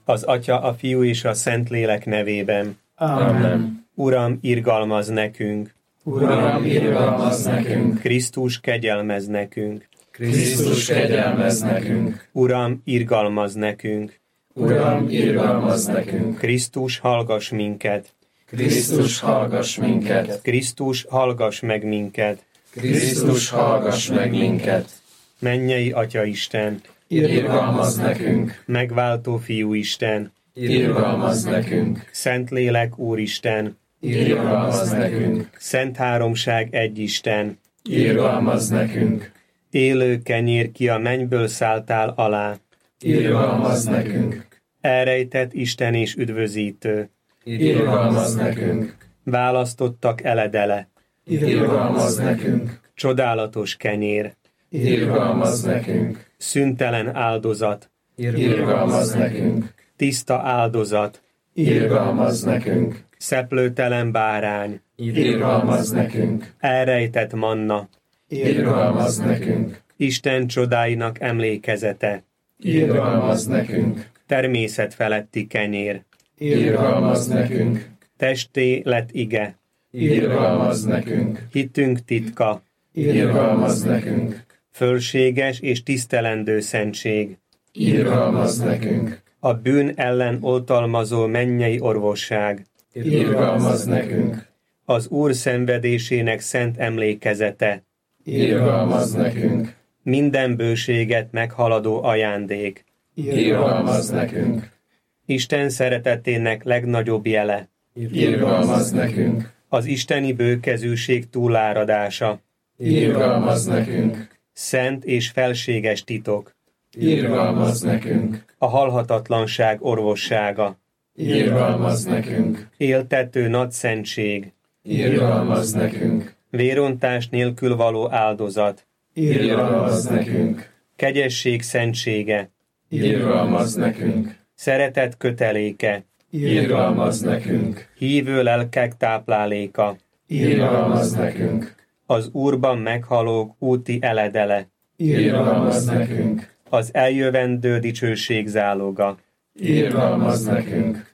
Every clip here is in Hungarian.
Az Atya, a Fiú és a Szentlélek nevében. Amen. Uram, irgalmazz nekünk. Uram, irgalmazz nekünk. Krisztus, kegyelmezz nekünk. Krisztus, kegyelmezz nekünk. Uram, irgalmazz nekünk. Uram, irgalmazz nekünk. Krisztus, hallgass minket. Krisztus, hallgass minket. Krisztus, hallgass meg minket. Krisztus, hallgass meg minket. Mennyei Atya Isten, Irgalmazz nekünk. megváltó Fiú Isten, Irgalmazz nekünk. Szentlélek Úristen, Irgalmazz nekünk. Szent Háromság egy Isten, Irgalmazz nekünk. élő kenyér, ki a mennyből szálltál alá, Irgalmazz nekünk. elrejtett Isten és üdvözítő, Irgalmazz nekünk. választottak eledele, Irgalmazz nekünk. csodálatos kenyér, Irgalmazz nekünk. szüntelen áldozat, Irgalmazz nekünk. tiszta áldozat, Irgalmazz nekünk. szeplőtelen bárány, Irgalmazz nekünk. elrejtett manna, Irgalmazz nekünk. Isten csodáinak emlékezete, Irgalmazz nekünk. természet feletti kenyér, Irgalmazz nekünk. testé lett ige, Irgalmazz nekünk. hitünk titka, Irgalmazz nekünk. fölséges és tisztelendő szentség, Irgalmazz nekünk. a bűn ellen oltalmazó mennyei orvosság, Irgalmazz nekünk. az Úr szenvedésének szent emlékezete, Irgalmazz nekünk. minden bőséget meghaladó ajándék, Irgalmazz nekünk. Isten szeretetének legnagyobb jele, Irgalmazz nekünk. az isteni bőkezűség túláradása, Irgalmazz nekünk. szent és felséges titok, Irgalmazz nekünk. a halhatatlanság orvossága, Irgalmazz nekünk. éltető nagyszentség, Irgalmazz nekünk. vérontás nélkül való áldozat, Irgalmazz nekünk. kegyesség szentsége, Irgalmazz nekünk. szeretet köteléke, Irgalmazz nekünk. hívő lelkek tápláléka, Irgalmazz nekünk. az Úrban meghalók úti eledele, Irgalmazz nekünk. az eljövendő dicsőség záloga. Irgalmazz nekünk.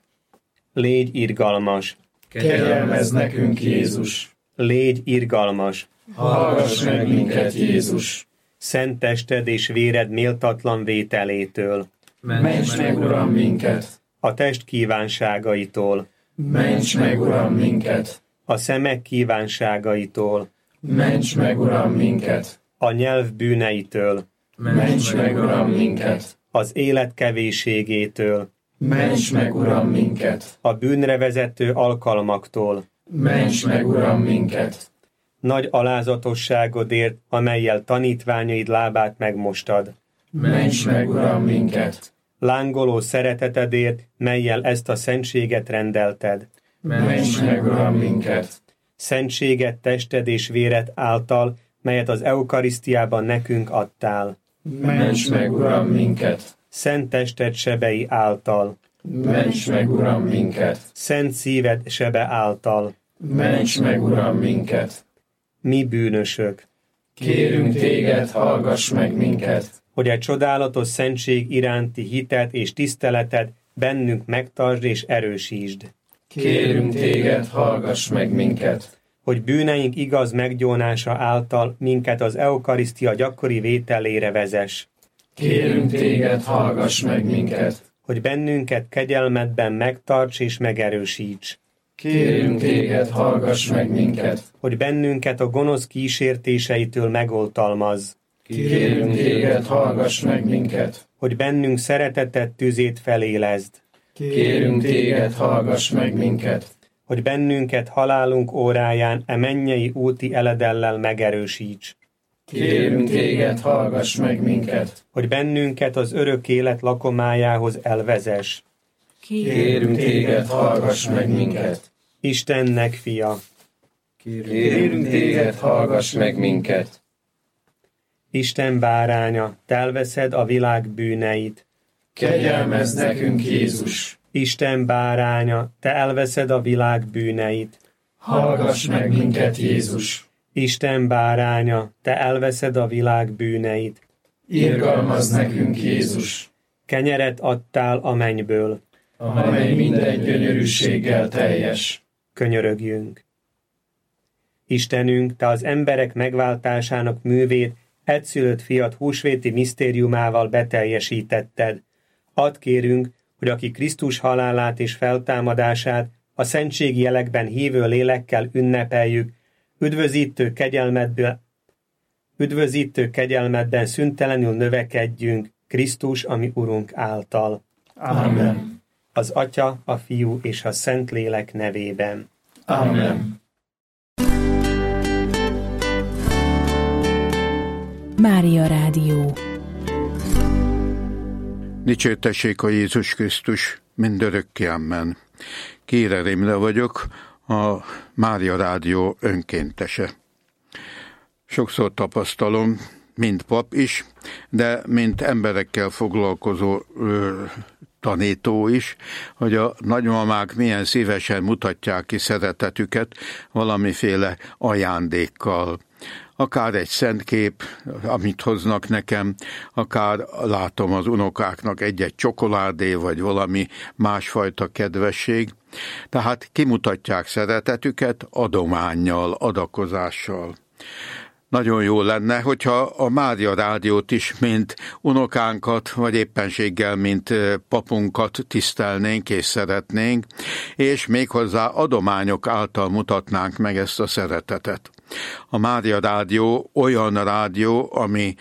Légy irgalmas, Kegyelmezz nekünk, Jézus. légy irgalmas, Hallgass meg minket, Jézus. szent tested és véred méltatlan vételétől, Ments meg, Uram, minket. a test kívánságaitól, Ments meg, Uram, minket. a szemek kívánságaitól, Ments meg, Uram, minket. a nyelv bűneitől, Ments meg, Uram, minket. az élet kevésségétől, Ments meg, Uram, minket. a bűnre vezető alkalmaktól, Ments meg, Uram, minket. nagy alázatosságodért, amellyel tanítványaid lábát megmostad, Ments meg, Uram, minket. lángoló szeretetedért, mellyel ezt a szentséget rendelted, Ments meg, Uram, minket. szentséget tested és véred által, melyet az eukarisztiában nekünk adtál, Ments meg, Uram, minket. szent tested sebei által, Ments meg, Uram, minket. szent szíved sebe által, Ments meg, Uram, minket. mi bűnösök, Kérünk téged, hallgass meg minket. hogy egy csodálatos szentség iránti hitet és tiszteletet bennünk megtartsd és erősítsd, Kérünk téged, hallgass meg minket. hogy bűneink igaz meggyónása által minket az eukarisztia gyakori vételére vezess, Kérünk téged, hallgass meg minket. hogy bennünket kegyelmedben megtarts és megerősíts, Kérünk téged, hallgass meg minket. hogy bennünket a gonosz kísértéseitől megoltalmazz, Kérünk téged, hallgass meg minket. hogy bennünk szeretetet tüzét felélezd, Kérünk téged, hallgass meg minket. hogy bennünket halálunk óráján e mennyei úti eledellel megerősíts, Kérünk téged, hallgass meg minket. hogy bennünket az örök élet lakomájához elvezess. Kérünk téged, hallgass meg minket. Istennek fia, Kérünk téged, hallgass meg minket. Isten báránya, te elveszed a világ bűneit. Kegyelmezz nekünk, Jézus. Isten báránya, te elveszed a világ bűneit. Hallgass meg minket, Jézus. Isten báránya, te elveszed a világ bűneit. Irgalmazz nekünk, Jézus. Kenyeret adtál a mennyből, amely minden gyönyörűséggel teljes. Könyörögjünk. Istenünk, Te az emberek megváltásának művét egyszülött fiad húsvéti misztériumával beteljesítetted. Add kérünk, hogy aki Krisztus halálát és feltámadását a szentségi jelekben hívő lélekkel ünnepeljük, üdvözítő kegyelmedben szüntelenül növekedjünk Krisztus, ami Urunk által. Amen. Az Atya, a Fiú és a Szentlélek nevében. Amen. Mária Rádió. Dicsértessék a Jézus Krisztus, mindörökké, amen. Kére Rémle vagyok, a Mária Rádió önkéntese. Sokszor tapasztalom, mint pap is, de mint emberekkel foglalkozó tanító is, hogy a nagymamák milyen szívesen mutatják ki szeretetüket valamiféle ajándékkal. Akár egy szentkép, amit hoznak nekem, akár látom az unokáknak egy-egy csokoládé, vagy valami másfajta kedvesség. Tehát kimutatják szeretetüket adománnyal, adakozással. Nagyon jó lenne, hogyha a Mária Rádiót is, mint unokánkat, vagy éppenséggel, mint papunkat tisztelnénk és szeretnénk, és méghozzá adományok által mutatnánk meg ezt a szeretetet. A Mária Rádió olyan rádió, ami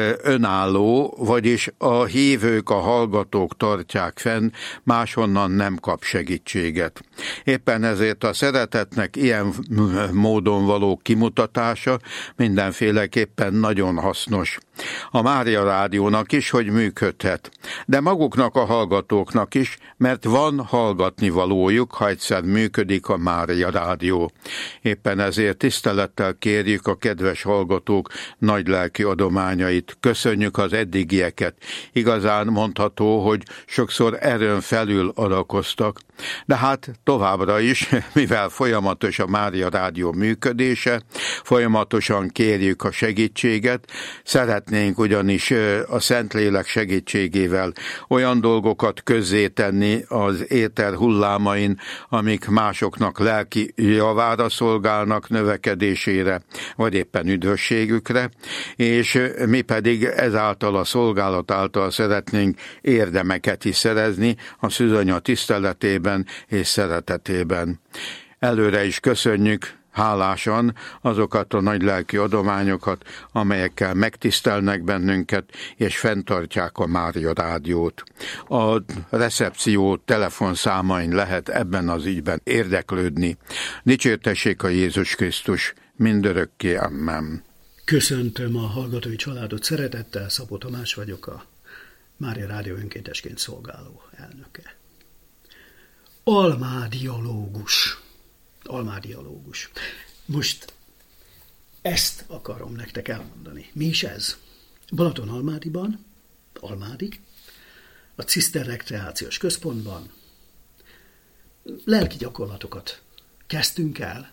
önálló, vagyis a hívők, a hallgatók tartják fenn, máshonnan nem kap segítséget. Éppen ezért a szeretetnek ilyen módon való kimutatása mindenféleképpen nagyon hasznos. A Mária Rádiónak is, hogy működhet, de maguknak a hallgatóknak is, mert van hallgatnivalójuk, ha egyszer működik a Mária Rádió. Éppen ezért tisztelettel kérjük a kedves hallgatók nagylelki adományait. Köszönjük az eddigieket. Igazán mondható, hogy sokszor erőn felül adakoztak, de hát továbbra is, mivel folyamatos a Mária Rádió működése, folyamatosan kérjük a segítséget, szeretnénk ugyanis a Szentlélek segítségével olyan dolgokat közzétenni az éter hullámain, amik másoknak lelki javára szolgálnak, növekedésére, vagy éppen üdvösségükre, és mi pedig ezáltal a szolgálat által szeretnénk érdemeket is szerezni a szűzanya tiszteletében és szeretetében. Előre is köszönjük hálásan azokat a nagylelki adományokat, amelyekkel megtisztelnek bennünket, és fenntartják a Mária Rádiót. A recepció telefonszámain lehet ebben az ügyben érdeklődni. Dicsértessék a Jézus Krisztus, mindörökké, amen. Köszöntöm a hallgatói családot szeretettel, Szabó Tamás vagyok, a Mária Rádió önkéntesként szolgáló elnöke. Almádialógus. Most ezt akarom nektek elmondani. Mi is ez? Balatonalmádiban, Almádig, a Ciszter Rekreációs Központban lelki gyakorlatokat kezdtünk el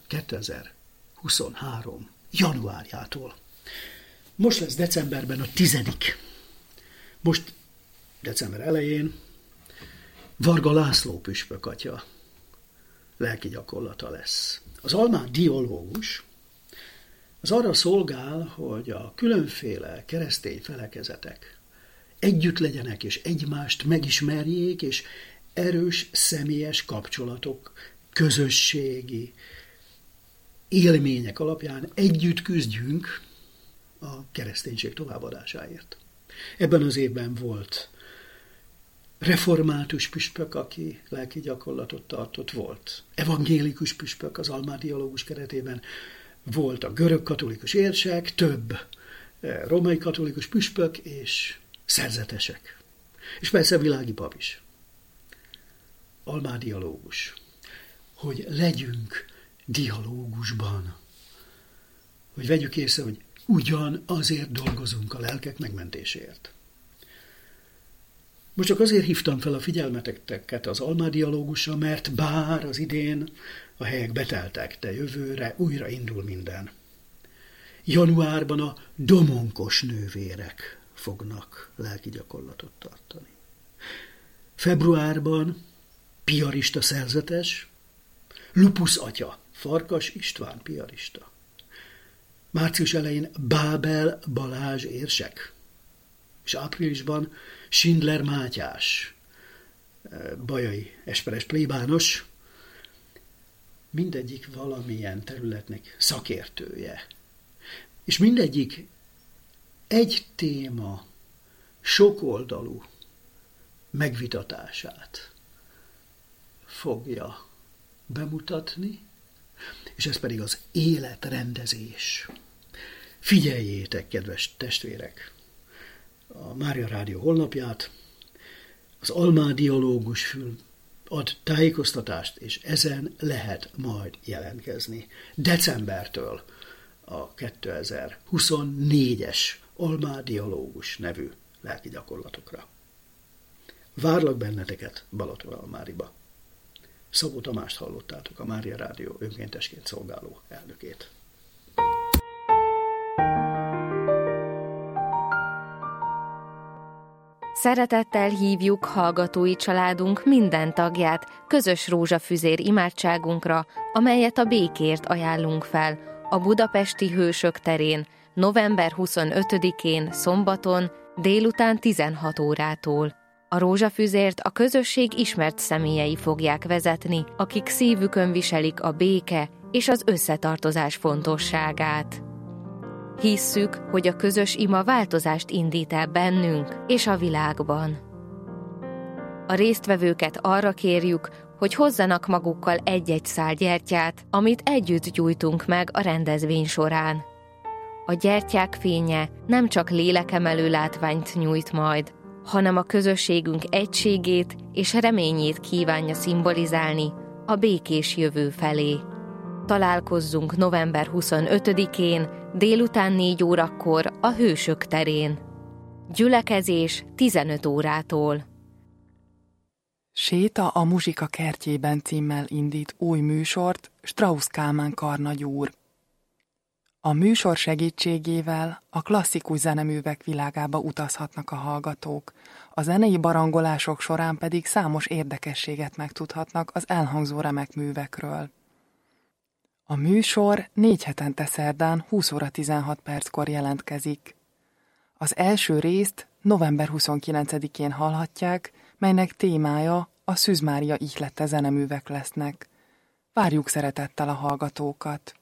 2023. januárjától. Most lesz decemberben a 10. Most december elején Varga László püspök atya lelki gyakorlata lesz. Az almádiológus az arra szolgál, hogy a különféle keresztény felekezetek együtt legyenek, és egymást megismerjék, és erős személyes kapcsolatok, közösségi élmények alapján együtt küzdjünk a kereszténység továbbadásáért. Ebben az évben volt református püspök, aki lelki gyakorlatot tartott, volt evangélikus püspök az almádiológus keretében, volt a görög katolikus érsek, több római katolikus püspök és szerzetesek. És persze világi pap is. Almádiológus. Hogy legyünk dialógusban. Hogy vegyük észre, hogy ugyan azért dolgozunk a lelkek megmentéséért. Most csak azért hívtam fel a figyelmeteket az almádiológusra, mert bár az idén a helyek beteltek, de jövőre újra indul minden. Januárban a domonkos nővérek fognak lelki gyakorlatot tartani. Februárban piarista szerzetes, Lupus atya, Farkas István piarista. Március elején Bábel Balázs érsek, és áprilisban Schindler Mátyás, bajai esperes plébános, mindegyik valamilyen területnek szakértője. És mindegyik egy téma sokoldalú megvitatását fogja bemutatni, és ez pedig az életrendezés. Figyeljétek, kedves testvérek, a Mária Rádió honlapját, az Almádiológus ad tájékoztatást, és ezen lehet majd jelentkezni. Decembertől a 2024-es Almádiológus nevű lelki gyakorlatokra. Várlak benneteket Balatonalmáriba. Szabó Tamást hallottátok, a Mária Rádió önkéntesként szolgáló elnökét. Szeretettel hívjuk hallgatói családunk minden tagját közös rózsafüzér imádságunkra, amelyet a békért ajánlunk fel a budapesti Hősök terén november 25-én szombaton délután 16 órától. A rózsafüzért a közösség ismert személyei fogják vezetni, akik szívükön viselik a béke és az összetartozás fontosságát. Hisszük, hogy a közös ima változást indít el bennünk és a világban. A résztvevőket arra kérjük, hogy hozzanak magukkal egy-egy szál gyertyát, amit együtt gyújtunk meg a rendezvény során. A gyertyák fénye nem csak lélekemelő látványt nyújt majd, hanem a közösségünk egységét és reményét kívánja szimbolizálni a békés jövő felé. Találkozzunk november 25-én délután 4 órakor a Hősök terén. Gyülekezés 15 órától. Séta a Muzsika kertjében címmel indít új műsort Strauss Kálmán karnagy úr. A műsor segítségével a klasszikus zeneművek világába utazhatnak a hallgatók, a zenei barangolások során pedig számos érdekességet megtudhatnak az elhangzó remek művekről. A műsor 4 hetente szerdán 20 óra 16 perckor jelentkezik. Az első részt november 29-én hallhatják, melynek témája a Szűz Mária ihlette zeneművek lesznek. Várjuk szeretettel a hallgatókat!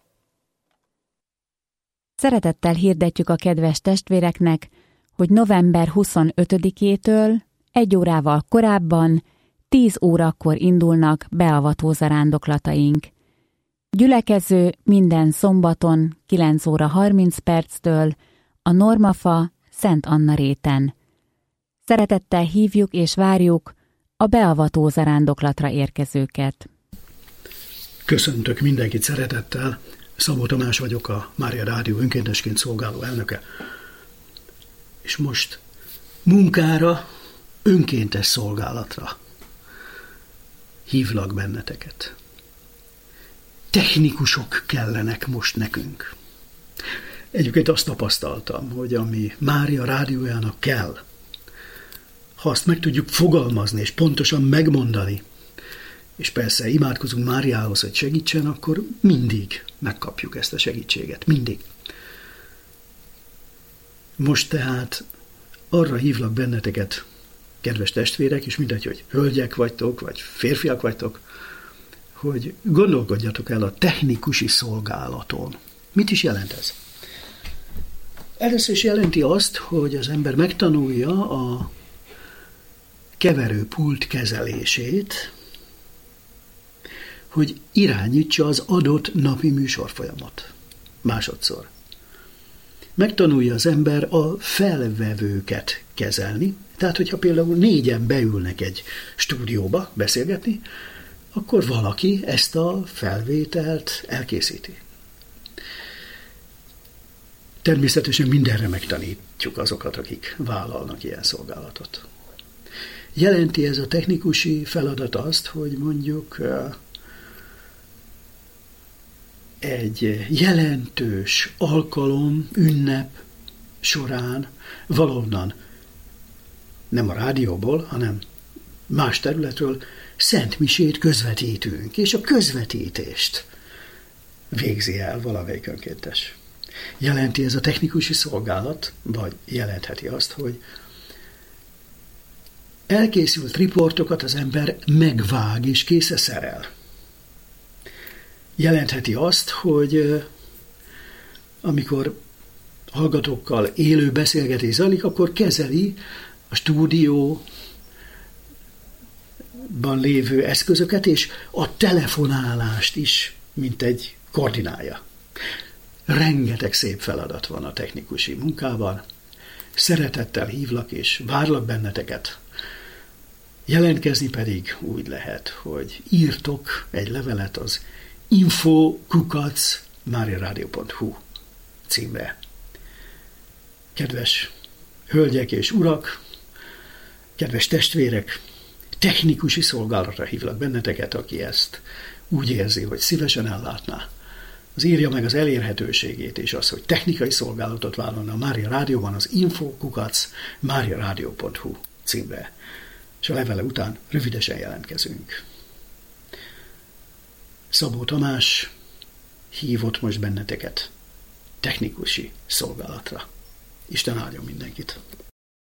Szeretettel hirdetjük a kedves testvéreknek, hogy november 25-től 1 órával korábban 10 órakor indulnak beavató zarándoklataink. Gyülekező minden szombaton 9 óra 30 perctől a Normafa Szent Anna réten. Szeretettel hívjuk és várjuk a beavató zarándoklatra érkezőket. Köszöntök mindenkit szeretettel, Szabó Tamás vagyok, a Mária Rádió önkéntesként szolgáló elnöke. És most munkára, önkéntes szolgálatra hívlak benneteket. Technikusok kellenek most nekünk. Egyébként azt tapasztaltam, hogy ami Mária Rádiójának kell, ha azt meg tudjuk fogalmazni és pontosan megmondani, és persze imádkozunk Máriához, hogy segítsen, akkor mindig megkapjuk ezt a segítséget. Mindig. Most tehát arra hívlak benneteket, kedves testvérek, és mindegy, hogy hölgyek vagytok, vagy férfiak vagytok, hogy gondolkodjatok el a technikusi szolgálaton. Mit is jelent ez? Először is jelenti azt, hogy az ember megtanulja a keverőpult kezelését, hogy irányítsa az adott napi műsorfolyamat. Másodszor. Megtanulja az ember a felvevőket kezelni, tehát hogyha például 4-en beülnek egy stúdióba beszélgetni, akkor valaki ezt a felvételt elkészíti. Természetesen mindenre megtanítjuk azokat, akik vállalnak ilyen szolgálatot. Jelenti ez a technikusi feladat azt, hogy mondjuk egy jelentős alkalom, ünnep során valahonnan, nem a rádióból, hanem más területről szentmisét közvetítünk, és a közvetítést végzi el valamelyik önkéntes. Jelenti ez a technikusi szolgálat, vagy jelentheti azt, hogy elkészült riportokat az ember megvág és készre szerel. Jelentheti azt, hogy amikor hallgatókkal élő beszélgetés zajlik, akkor kezeli a stúdióban lévő eszközöket, és a telefonálást is, mint egy koordinálja. Rengeteg szép feladat van a technikusi munkában. Szeretettel hívlak és várlak benneteket. Jelentkezni pedig úgy lehet, hogy írtok egy levelet az info@mariaradio.hu címre. Kedves hölgyek és urak, kedves testvérek, technikusi szolgálatra hívlak benneteket, aki ezt úgy érzi, hogy szívesen ellátná. Az írja meg az elérhetőségét, és az, hogy technikai szolgálatot vállalna a Mária Rádióban, az info@mariaradio.hu címre. És a levele után rövidesen jelentkezünk. Szabó Tamás hívott most benneteket technikusi szolgálatra. Isten áldjon mindenkit!